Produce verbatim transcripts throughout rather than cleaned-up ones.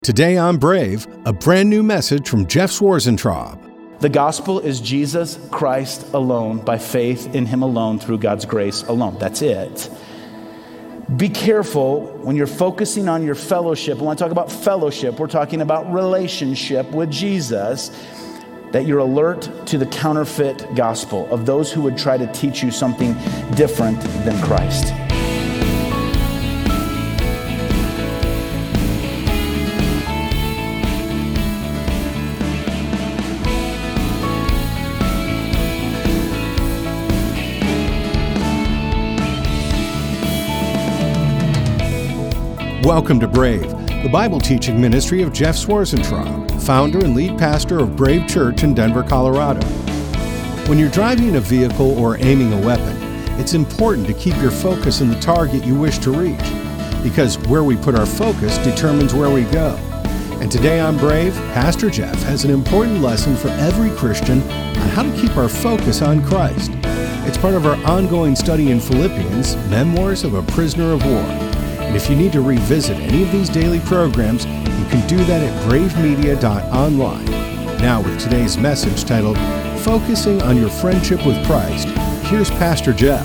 Today on Brave, a brand new message from Jeff Schwarzentraub. The gospel is Jesus Christ alone, by faith in him alone, through God's grace alone. That's it. Be careful when you're focusing on your fellowship. When I talk about fellowship, we're talking about relationship with Jesus, that you're alert to the counterfeit gospel of those who would try to teach you something different than Christ. Welcome to Brave, the Bible teaching ministry of Jeff Schwarzentraub, founder and lead pastor of Brave Church in Denver, Colorado. When you're driving a vehicle or aiming a weapon, it's important to keep your focus on the target you wish to reach, because where we put our focus determines where we go. And today on Brave, Pastor Jeff has an important lesson for every Christian on how to keep our focus on Christ. It's part of our ongoing study in Philippians, Memoirs of a Prisoner of War. And if you need to revisit any of these daily programs, you can do that at brave media dot online. Now with today's message titled, Focusing on Your Friendship with Christ, here's Pastor Jeff.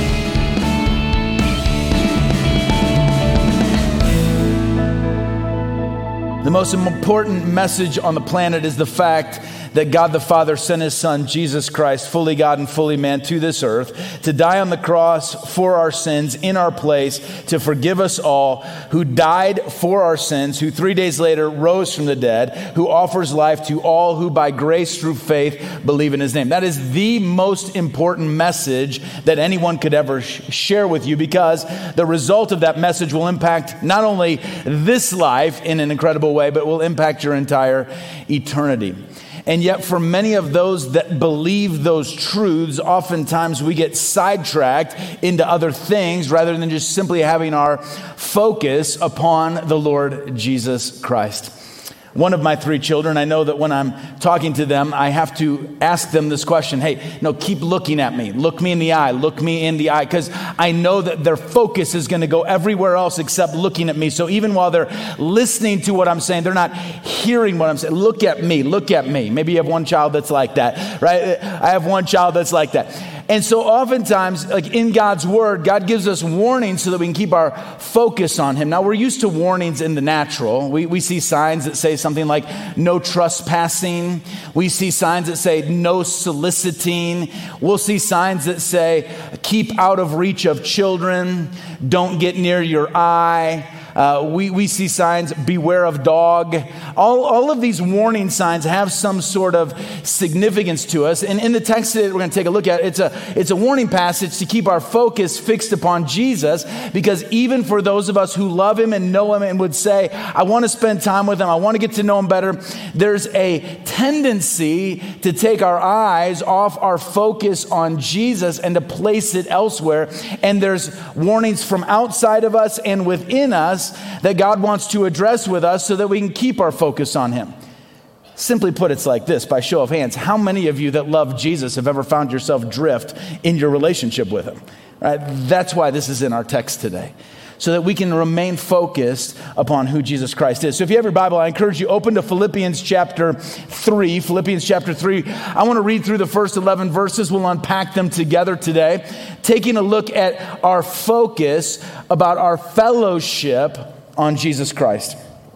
The most important message on the planet is the fact that God the Father sent his Son, Jesus Christ, fully God and fully man, to this earth to die on the cross for our sins in our place, to forgive us all, who died for our sins, who three days later rose from the dead, who offers life to all who by grace through faith believe in his name. That is the most important message that anyone could ever sh- share with you, because the result of that message will impact not only this life in an incredible way, but will impact your entire eternity. And yet for many of those that believe those truths, oftentimes we get sidetracked into other things rather than just simply having our focus upon the Lord Jesus Christ. One of my three children, I know that when I'm talking to them, I have to ask them this question. Hey, no, keep looking at me. Look me in the eye. Look me in the eye. Because I know that their focus is going to go everywhere else except looking at me. So even while they're listening to what I'm saying, they're not hearing what I'm saying. Look at me. Look at me. Maybe you have one child that's like that, right? I have one child that's like that. And so oftentimes, like in God's word, God gives us warnings so that we can keep our focus on him. Now, we're used to warnings in the natural. We, we see signs that say something like no trespassing. We see signs that say no soliciting. We'll see signs that say keep out of reach of children. Don't get near your eye. Uh, we, we see signs, beware of dog. All, all of these warning signs have some sort of significance to us. And in the text that we're going to take a look at, it's a, it's a warning passage to keep our focus fixed upon Jesus, because even for those of us who love him and know him and would say, I want to spend time with him, I want to get to know him better, there's a tendency to take our eyes off our focus on Jesus and to place it elsewhere. And there's warnings from outside of us and within us that God wants to address with us so that we can keep our focus on him. Simply put, it's like this, by show of hands. How many of you that love Jesus have ever found yourself drift in your relationship with him? Right? That's why this is in our text today, so that we can remain focused upon who Jesus Christ is. So if you have your Bible, I encourage you, open to Philippians chapter three. Philippians chapter three. I want to read through the first eleven verses. We'll unpack them together today, taking a look at our focus about our fellowship on Jesus Christ.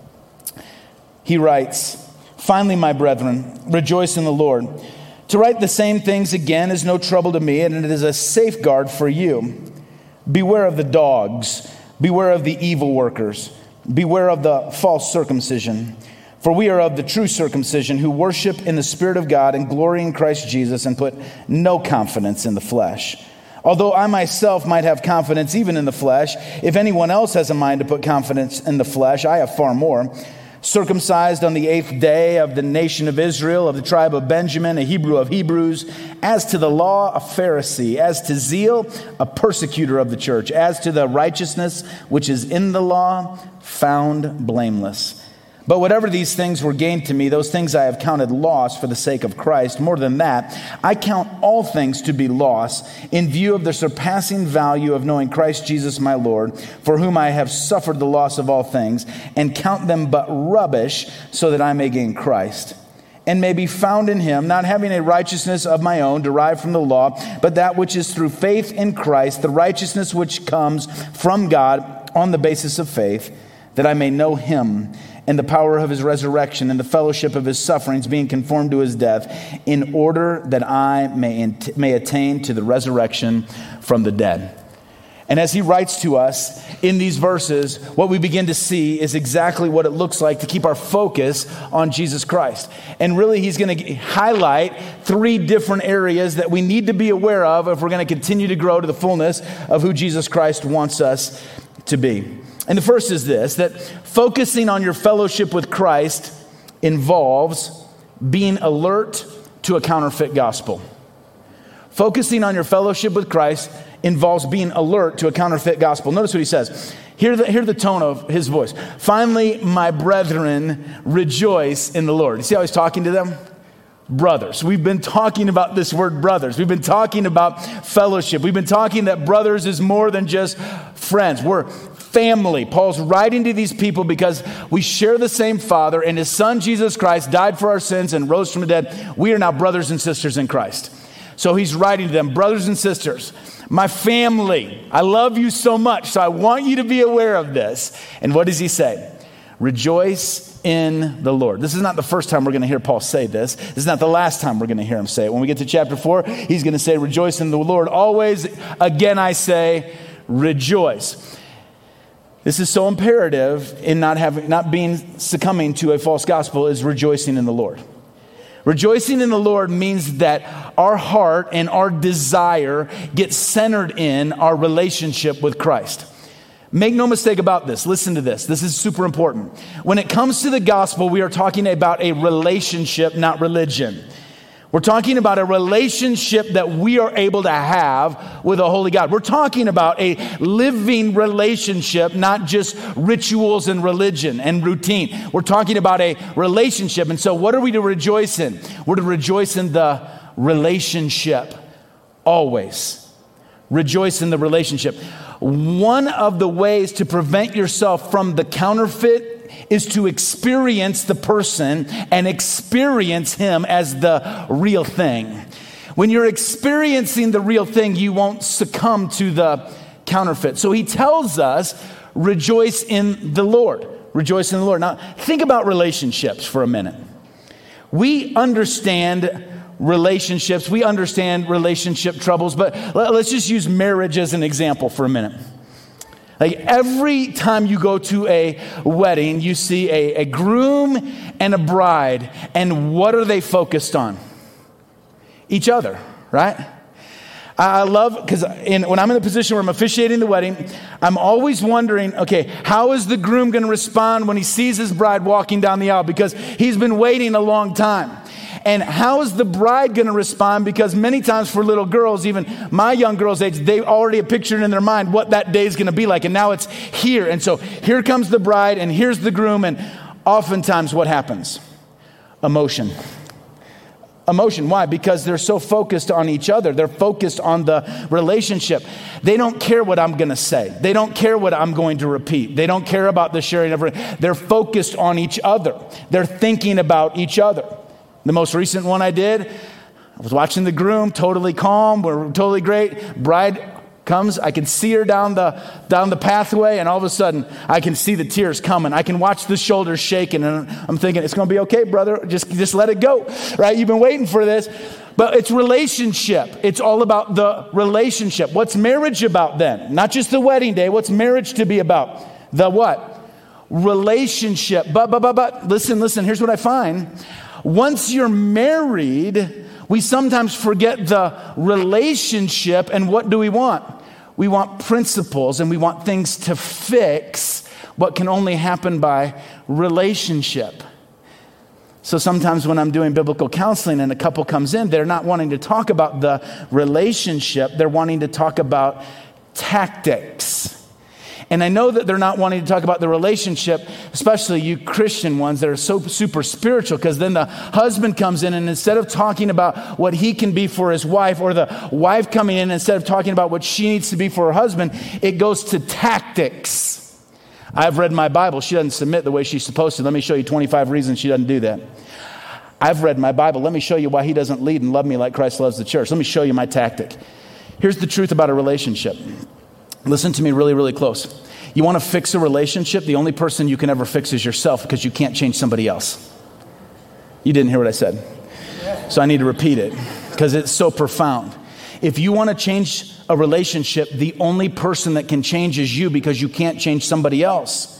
He writes, finally, my brethren, rejoice in the Lord. To write the same things again is no trouble to me, and it is a safeguard for you. Beware of the dogs. Beware of the evil workers. Beware of the false circumcision. For we are of the true circumcision, who worship in the Spirit of God and glory in Christ Jesus and put no confidence in the flesh. Although I myself might have confidence even in the flesh, if anyone else has a mind to put confidence in the flesh, I have far more. Circumcised on the eighth day, of the nation of Israel, of the tribe of Benjamin, a Hebrew of Hebrews, as to the law, a Pharisee, as to zeal, a persecutor of the church, as to the righteousness which is in the law, found blameless. But whatever these things were gained to me, those things I have counted loss for the sake of Christ. More than that, I count all things to be loss in view of the surpassing value of knowing Christ Jesus my Lord, for whom I have suffered the loss of all things, and count them but rubbish, so that I may gain Christ, and may be found in him, not having a righteousness of my own derived from the law, but that which is through faith in Christ, the righteousness which comes from God on the basis of faith, that I may know him and the power of his resurrection and the fellowship of his sufferings, being conformed to his death, in order that I may, may attain to the resurrection from the dead. And as he writes to us in these verses, what we begin to see is exactly what it looks like to keep our focus on Jesus Christ. And really, he's going to highlight three different areas that we need to be aware of if we're going to continue to grow to the fullness of who Jesus Christ wants us to be. And the first is this, that focusing on your fellowship with Christ involves being alert to a counterfeit gospel. Focusing on your fellowship with Christ involves being alert to a counterfeit gospel. Notice what he says. Hear the, hear the tone of his voice. Finally, my brethren, rejoice in the Lord. You see how he's talking to them? Brothers. We've been talking about this word brothers. We've been talking about fellowship. We've been talking that brothers is more than just friends. We're family. Paul's writing to these people because we share the same Father, and his Son, Jesus Christ, died for our sins and rose from the dead. We are now brothers and sisters in Christ. So he's writing to them, brothers and sisters, my family, I love you so much, so I want you to be aware of this. And what does he say? Rejoice in the Lord. This is not the first time we're going to hear Paul say this. This is not the last time we're going to hear him say it. When we get to chapter four, he's going to say, rejoice in the Lord always. Again, I say, rejoice. This is so imperative in not having, not being succumbing to a false gospel, is rejoicing in the Lord. Rejoicing in the Lord means that our heart and our desire get centered in our relationship with Christ. Make no mistake about this. Listen to this. This is super important. When it comes to the gospel, we are talking about a relationship, not religion. We're talking about a relationship that we are able to have with a holy God. We're talking about a living relationship, not just rituals and religion and routine. We're talking about a relationship. And so what are we to rejoice in? We're to rejoice in the relationship always. Rejoice in the relationship. One of the ways to prevent yourself from the counterfeit is to experience the person and experience him as the real thing. When you're experiencing the real thing, you won't succumb to the counterfeit. So he tells us, rejoice in the Lord. Rejoice in the Lord. Now, think about relationships for a minute. We understand relationships. We understand relationship troubles, but let's just use marriage as an example for a minute. Like every time you go to a wedding, you see a, a groom and a bride, and what are they focused on? Each other, right? I love, because when I'm in the position where I'm officiating the wedding, I'm always wondering, okay, how is the groom going to respond when he sees his bride walking down the aisle? Because he's been waiting a long time. And how is the bride going to respond? Because many times for little girls, even my young girls' age, they already have pictured in their mind what that day is going to be like. And now it's here. And so here comes the bride and here's the groom. And oftentimes what happens? Emotion. Emotion. Why? Because they're so focused on each other. They're focused on the relationship. They don't care what I'm going to say. They don't care what I'm going to repeat. They don't care about the sharing of it. They're focused on each other. They're thinking about each other. The most recent one I did, I was watching the groom, totally calm, we're totally great. Bride comes, I can see her down the down the pathway, and all of a sudden, I can see the tears coming. I can watch the shoulders shaking, and I'm thinking, it's going to be okay, brother. Just, just let it go, right? You've been waiting for this. But it's relationship. It's all about the relationship. What's marriage about then? Not just the wedding day. What's marriage to be about? The what? Relationship. But, but, but, but, listen, listen, here's what I find. Once you're married, we sometimes forget the relationship, and what do we want? We want principles, and we want things to fix what can only happen by relationship. So sometimes when I'm doing biblical counseling and a couple comes in, they're not wanting to talk about the relationship, they're wanting to talk about tactics. And I know that they're not wanting to talk about the relationship, especially you Christian ones that are so super spiritual, because then the husband comes in and instead of talking about what he can be for his wife, or the wife coming in, instead of talking about what she needs to be for her husband, it goes to tactics. I've read my Bible. She doesn't submit the way she's supposed to. Let me show you twenty-five reasons she doesn't do that. I've read my Bible. Let me show you why he doesn't lead and love me like Christ loves the church. Let me show you my tactic. Here's the truth about a relationship. Listen to me really, really close. You want to fix a relationship, the only person you can ever fix is yourself, because you can't change somebody else. You didn't hear what I said. So I need to repeat it because it's so profound. If you want to change a relationship, the only person that can change is you, because you can't change somebody else.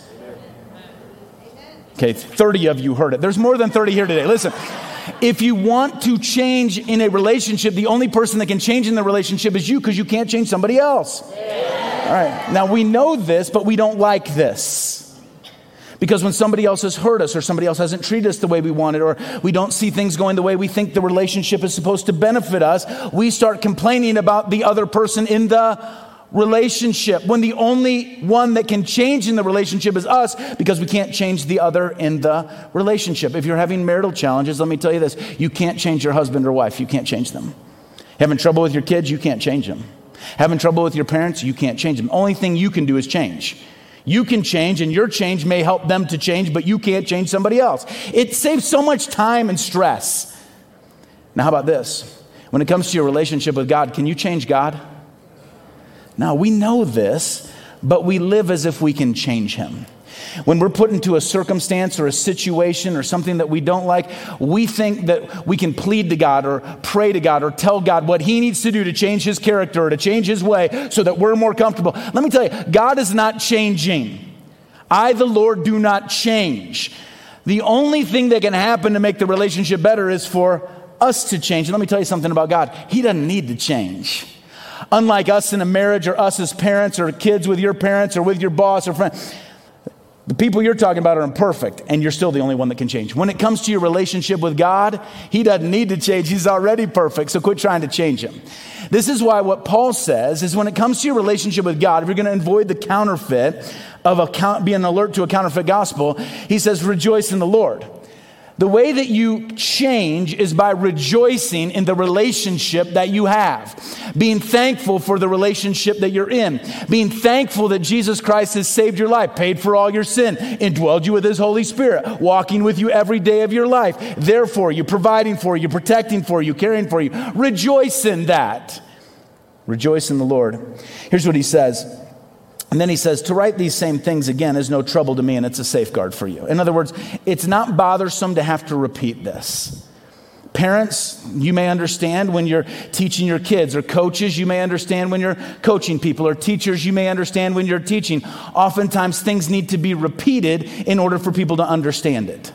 Okay, thirty of you heard it. There's more than thirty here today. Listen. If you want to change in a relationship, the only person that can change in the relationship is you, because you can't change somebody else. All right. Now, we know this, but we don't like this. Because when somebody else has hurt us, or somebody else hasn't treated us the way we wanted, or we don't see things going the way we think the relationship is supposed to benefit us, we start complaining about the other person in the relationship, when the only one that can change in the relationship is us, because we can't change the other in the relationship. If you're having marital challenges, let me tell you this. You can't change your husband or wife. You can't change them. Having trouble with your kids, you can't change them. Having trouble with your parents, you can't change them. Only thing you can do is change. You can change, and your change may help them to change, but you can't change somebody else. It saves so much time and stress. Now, how about this? When it comes to your relationship with God, can you change God? Now, we know this, but we live as if we can change him. When we're put into a circumstance or a situation or something that we don't like, we think that we can plead to God or pray to God or tell God what he needs to do to change his character or to change his way so that we're more comfortable. Let me tell you, God is not changing. I, the Lord, do not change. The only thing that can happen to make the relationship better is for us to change. And let me tell you something about God. He doesn't need to change. Unlike us in a marriage, or us as parents, or kids with your parents, or with your boss or friend, the people you're talking about are imperfect, and you're still the only one that can change. When it comes to your relationship with God, he doesn't need to change. He's already perfect, so quit trying to change him. This is why what Paul says is, when it comes to your relationship with God, if you're going to avoid the counterfeit of a, being alert to a counterfeit gospel, he says, rejoice in the Lord. The way that you change is by rejoicing in the relationship that you have. Being thankful for the relationship that you're in. Being thankful that Jesus Christ has saved your life, paid for all your sin, indwelled you with his Holy Spirit, walking with you every day of your life. Therefore, you, providing for you, protecting for you, caring for you. Rejoice in that. Rejoice in the Lord. Here's what he says. And then he says, to write these same things again is no trouble to me, and it's a safeguard for you. In other words, it's not bothersome to have to repeat this. Parents, you may understand when you're teaching your kids, or coaches, you may understand when you're coaching people, or teachers, you may understand when you're teaching. Oftentimes things need to be repeated in order for people to understand it.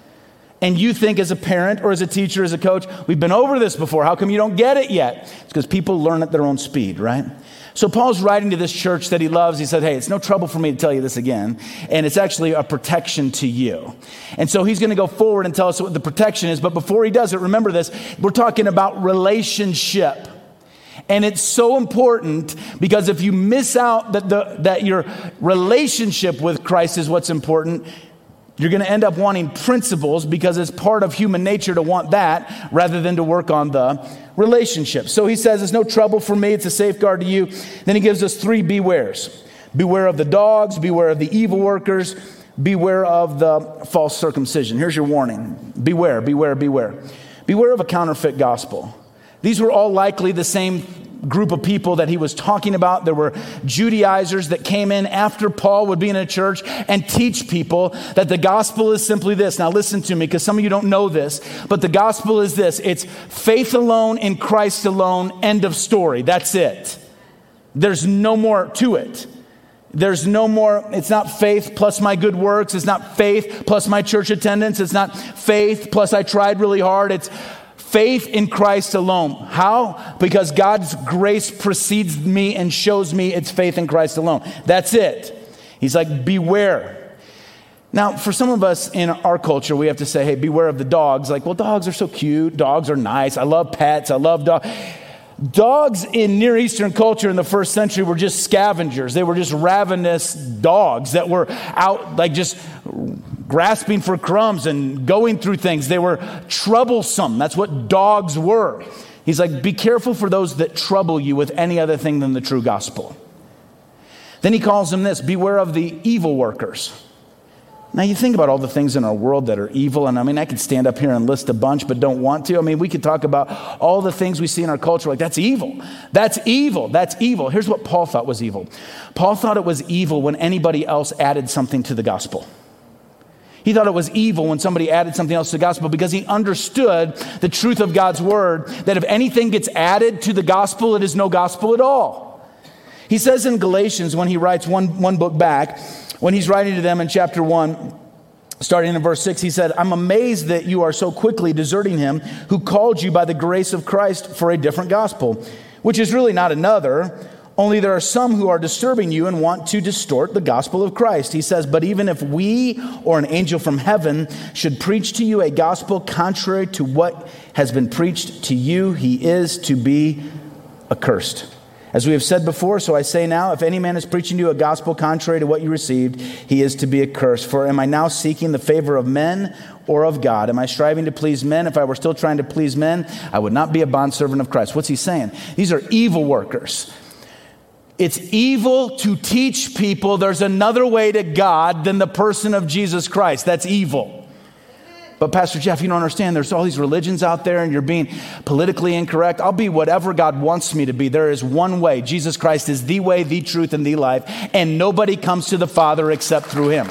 And you think as a parent or as a teacher, as a coach, we've been over this before. How come you don't get it yet? It's because people learn at their own speed, right? So Paul's writing to this church that he loves. He said, hey, it's no trouble for me to tell you this again. And it's actually a protection to you. And so he's going to go forward and tell us what the protection is. But before he does it, remember this, we're talking about relationship. And it's so important, because if you miss out that the that your relationship with Christ is what's important, you're going to end up wanting principles, because it's part of human nature to want that rather than to work on the relationship. So he says, it's no trouble for me. It's a safeguard to you. Then he gives us three bewares. Beware of the dogs, beware of the evil workers, beware of the false circumcision. Here's your warning. Beware, beware, beware. Beware of a counterfeit gospel. These were all likely the same group of people that he was talking about. There were Judaizers that came in after Paul would be in a church and teach people that the gospel is simply this. Now listen to me, because some of you don't know this, but the gospel is this. It's faith alone in Christ alone, end of story. That's it. There's no more to it. There's no more, it's not faith plus my good works. It's not faith plus my church attendance. It's not faith plus I tried really hard. It's faith in Christ alone. How? Because God's grace precedes me and shows me it's faith in Christ alone. That's it. He's like, beware. Now, for some of us in our culture, we have to say, hey, beware of the dogs. Like, well, dogs are so cute. Dogs are nice. I love pets. I love dogs. Dogs in Near Eastern culture in the first century were just scavengers. They were just ravenous dogs that were out like just grasping for crumbs and going through things. They were troublesome. That's what dogs were. He's like, be careful for those that trouble you with any other thing than the true gospel. Then he calls them this, beware of the evil workers. Now you think about all the things in our world that are evil, and I mean, I could stand up here and list a bunch, but don't want to. I mean, we could talk about all the things we see in our culture, like that's evil. That's evil. That's evil. Here's what Paul thought was evil. Paul thought it was evil when anybody else added something to the gospel. He thought it was evil when somebody added something else to the gospel because he understood the truth of God's word, that if anything gets added to the gospel, it is no gospel at all. He says in Galatians, when he writes one, one book back, when he's writing to them in chapter one, starting in verse six, he said, I'm amazed that you are so quickly deserting him who called you by the grace of Christ for a different gospel, which is really not another. Only there are some who are disturbing you and want to distort the gospel of Christ. He says, but even if we or an angel from heaven should preach to you a gospel contrary to what has been preached to you, he is to be accursed. As we have said before, so I say now, if any man is preaching to you a gospel contrary to what you received, he is to be accursed. For am I now seeking the favor of men or of God? Am I striving to please men? If I were still trying to please men, I would not be a bondservant of Christ. What's he saying? These are evil workers. It's evil to teach people there's another way to God than the person of Jesus Christ. That's evil. But Pastor Jeff, you don't understand. There's all these religions out there and you're being politically incorrect. I'll be whatever God wants me to be. There is one way. Jesus Christ is the way, the truth, and the life. And nobody comes to the Father except through him.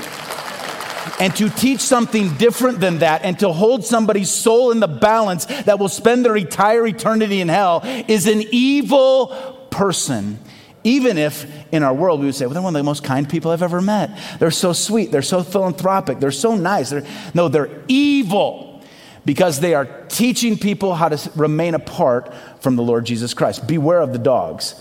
And to teach something different than that and to hold somebody's soul in the balance that will spend their entire eternity in hell is an evil person. Even if in our world we would say, well, they're one of the most kind people I've ever met. They're so sweet. They're so philanthropic. They're so nice. They're, no, they're evil because they are teaching people how to remain apart from the Lord Jesus Christ. Beware of the dogs.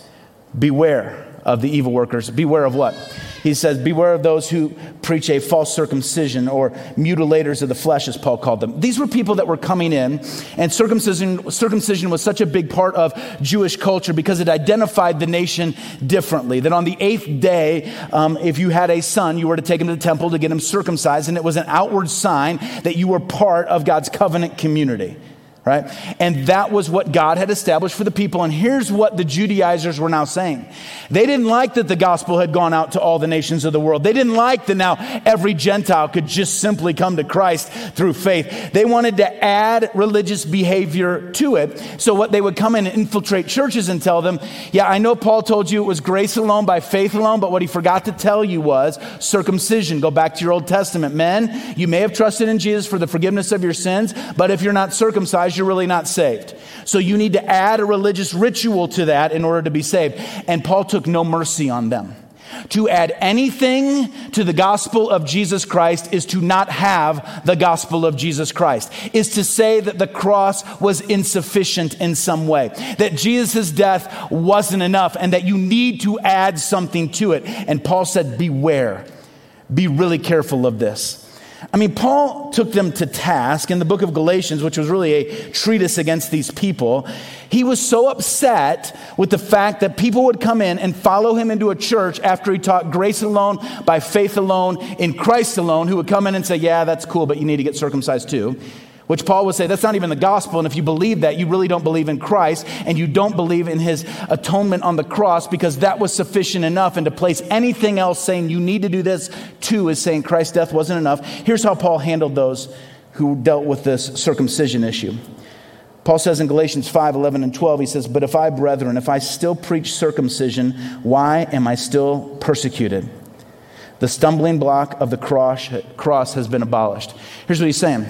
Beware of the evil workers. Beware of what? He says, beware of those who preach a false circumcision or mutilators of the flesh, as Paul called them. These were people that were coming in, and circumcision, circumcision was such a big part of Jewish culture because it identified the nation differently. That on the eighth day, um, if you had a son, you were to take him to the temple to get him circumcised, and it was an outward sign that you were part of God's covenant community. Right? And that was what God had established for the people. And here's what the Judaizers were now saying. They didn't like that the gospel had gone out to all the nations of the world. They didn't like that now every Gentile could just simply come to Christ through faith. They wanted to add religious behavior to it. So what they would come in and infiltrate churches and tell them, yeah, I know Paul told you it was grace alone by faith alone, but what he forgot to tell you was circumcision. Go back to your Old Testament. Men, you may have trusted in Jesus for the forgiveness of your sins, but if you're not circumcised, you're really not saved. So you need to add a religious ritual to that in order to be saved. And Paul took no mercy on them. To add anything to the gospel of Jesus Christ is to not have the gospel of Jesus Christ, is to say that the cross was insufficient in some way, that Jesus' death wasn't enough, and that you need to add something to it. And Paul said, beware, be really careful of this. I mean, Paul took them to task in the book of Galatians, which was really a treatise against these people. He was so upset with the fact that people would come in and follow him into a church after he taught grace alone, by faith alone, in Christ alone, who would come in and say, yeah, that's cool, but you need to get circumcised too. Which Paul would say, that's not even the gospel. And if you believe that, you really don't believe in Christ, and you don't believe in his atonement on the cross, because that was sufficient enough. And to place anything else saying you need to do this too is saying Christ's death wasn't enough. Here's how Paul handled those who dealt with this circumcision issue. Paul says in Galatians five, eleven and twelve, he says, but if I, brethren, if I still preach circumcision, why am I still persecuted? The stumbling block of the cross, cross has been abolished. Here's what he's saying.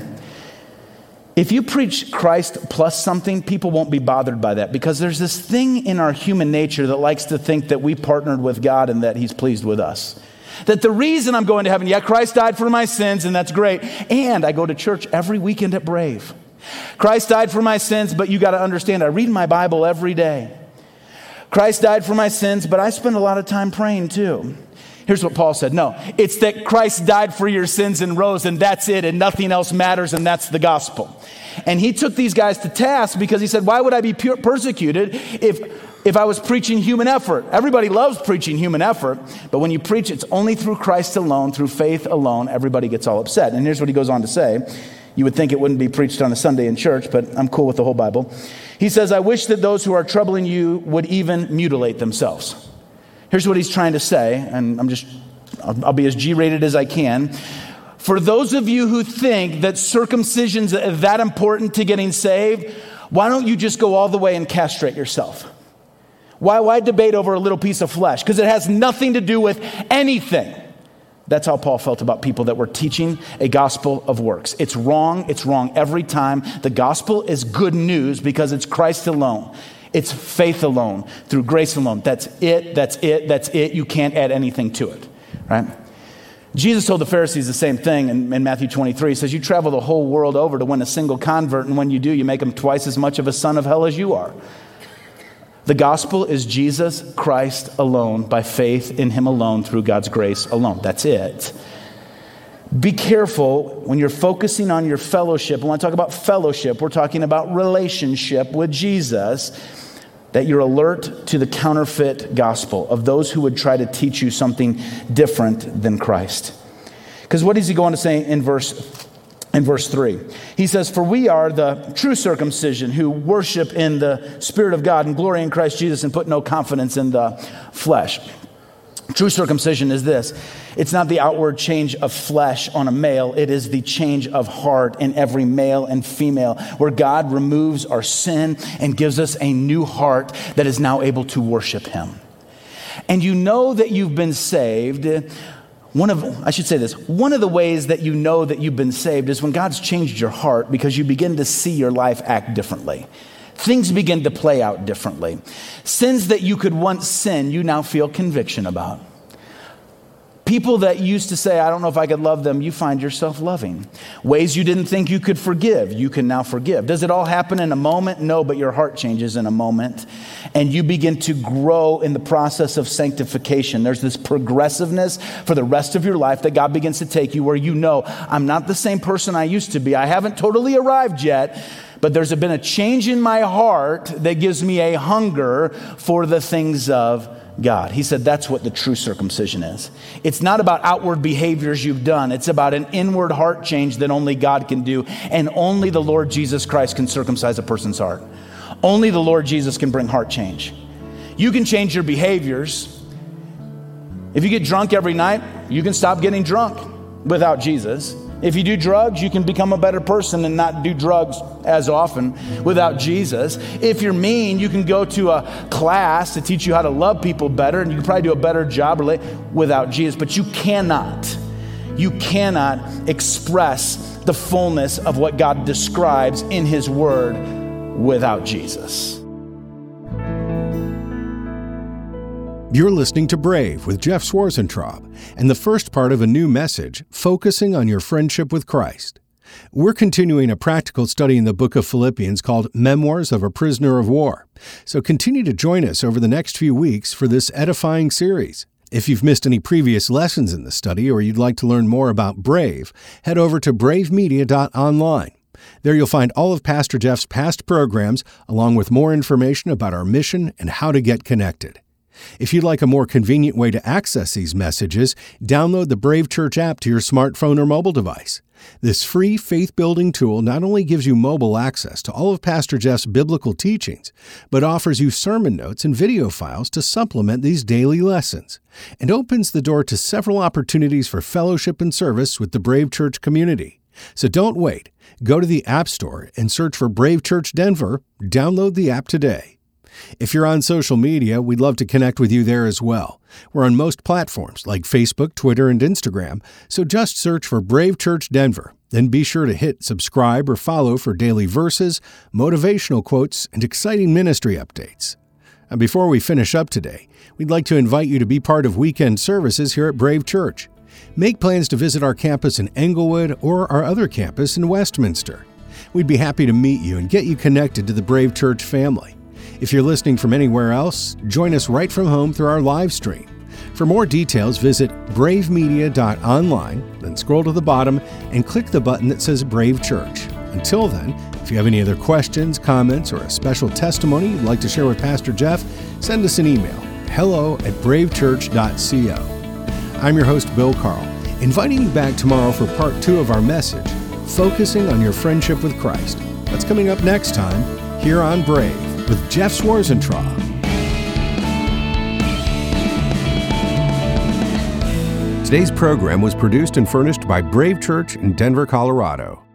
If you preach Christ plus something, people won't be bothered by that, because there's this thing in our human nature that likes to think that we partnered with God and that he's pleased with us. That the reason I'm going to heaven, yeah, Christ died for my sins, and that's great. And I go to church every weekend at Brave. Christ died for my sins, but you got to understand, I read my Bible every day. Christ died for my sins, but I spend a lot of time praying too. Here's what Paul said. No, it's that Christ died for your sins and rose, and that's it, and nothing else matters, and that's the gospel. And he took these guys to task because he said, why would I be pure persecuted if, if I was preaching human effort? Everybody loves preaching human effort, but when you preach, it's only through Christ alone, through faith alone, everybody gets all upset. And here's what he goes on to say. You would think it wouldn't be preached on a Sunday in church, but I'm cool with the whole Bible. He says, I wish that those who are troubling you would even mutilate themselves. Here's what he's trying to say, and I'm just, I'll, I'll be as G-rated as I can. For those of you who think that circumcision's that important to getting saved, why don't you just go all the way and castrate yourself? Why, why debate over a little piece of flesh? Because it has nothing to do with anything. That's how Paul felt about people that were teaching a gospel of works. It's wrong. It's wrong every time. The gospel is good news because it's Christ alone. It's faith alone, through grace alone. That's it, that's it, that's it. You can't add anything to it, right? Jesus told the Pharisees the same thing in, in Matthew twenty-three. He says, you travel the whole world over to win a single convert, and when you do, you make him twice as much of a son of hell as you are. The gospel is Jesus Christ alone, by faith in him alone, through God's grace alone. That's it. Be careful when you're focusing on your fellowship. When I talk about fellowship, we're talking about relationship with Jesus, that you're alert to the counterfeit gospel of those who would try to teach you something different than Christ. Because what does he go on to say in verse in verse three? He says, for we are the true circumcision who worship in the Spirit of God and glory in Christ Jesus and put no confidence in the flesh. True circumcision is this. It's not the outward change of flesh on a male. It is the change of heart in every male and female, where God removes our sin and gives us a new heart that is now able to worship him. And you know that you've been saved. One of, I should say this, one of the ways that you know that you've been saved is when God's changed your heart, because you begin to see your life act differently. Things begin to play out differently. Sins that you could once sin, you now feel conviction about. People that used to say, I don't know if I could love them, you find yourself loving. Ways you didn't think you could forgive, you can now forgive. Does it all happen in a moment? No, but your heart changes in a moment. And you begin to grow in the process of sanctification. There's this progressiveness for the rest of your life that God begins to take you, where you know, I'm not the same person I used to be. I haven't totally arrived yet, but there's been a change in my heart that gives me a hunger for the things of God. He said that's what the true circumcision is. It's not about outward behaviors you've done. It's about an inward heart change that only God can do, and only the Lord Jesus Christ can circumcise a person's heart. Only the Lord Jesus can bring heart change. You can change your behaviors. If you get drunk every night, you can stop getting drunk without Jesus. If you do drugs, you can become a better person and not do drugs as often without Jesus. If you're mean, you can go to a class to teach you how to love people better, and you can probably do a better job without Jesus. But you cannot, you cannot express the fullness of what God describes in his word without Jesus. You're listening to Brave with Jeff Schwarzentraub, and the first part of a new message focusing on your friendship with Christ. We're continuing a practical study in the book of Philippians called Memoirs of a Prisoner of War. So continue to join us over the next few weeks for this edifying series. If you've missed any previous lessons in the study, or you'd like to learn more about Brave, head over to brave media dot online. There you'll find all of Pastor Jeff's past programs, along with more information about our mission and how to get connected. If you'd like a more convenient way to access these messages, download the Brave Church app to your smartphone or mobile device. This free faith-building tool not only gives you mobile access to all of Pastor Jeff's biblical teachings, but offers you sermon notes and video files to supplement these daily lessons, and opens the door to several opportunities for fellowship and service with the Brave Church community. So don't wait. Go to the App Store and search for Brave Church Denver. Download the app today. If you're on social media, we'd love to connect with you there as well. We're on most platforms like Facebook, Twitter, and Instagram, so just search for Brave Church Denver. Then be sure to hit subscribe or follow for daily verses, motivational quotes, and exciting ministry updates. And before we finish up today, we'd like to invite you to be part of weekend services here at Brave Church. Make plans to visit our campus in Englewood or our other campus in Westminster. We'd be happy to meet you and get you connected to the Brave Church family. If you're listening from anywhere else, join us right from home through our live stream. For more details, visit brave media dot online, then scroll to the bottom and click the button that says Brave Church. Until then, if you have any other questions, comments, or a special testimony you'd like to share with Pastor Jeff, send us an email, hello at brave church dot co. I'm your host, Bill Carl, inviting you back tomorrow for part two of our message, Focusing on Your Friendship with Christ. That's coming up next time here on Brave with Jeff Schwarzentraub. Today's program was produced and furnished by Brave Church in Denver, Colorado.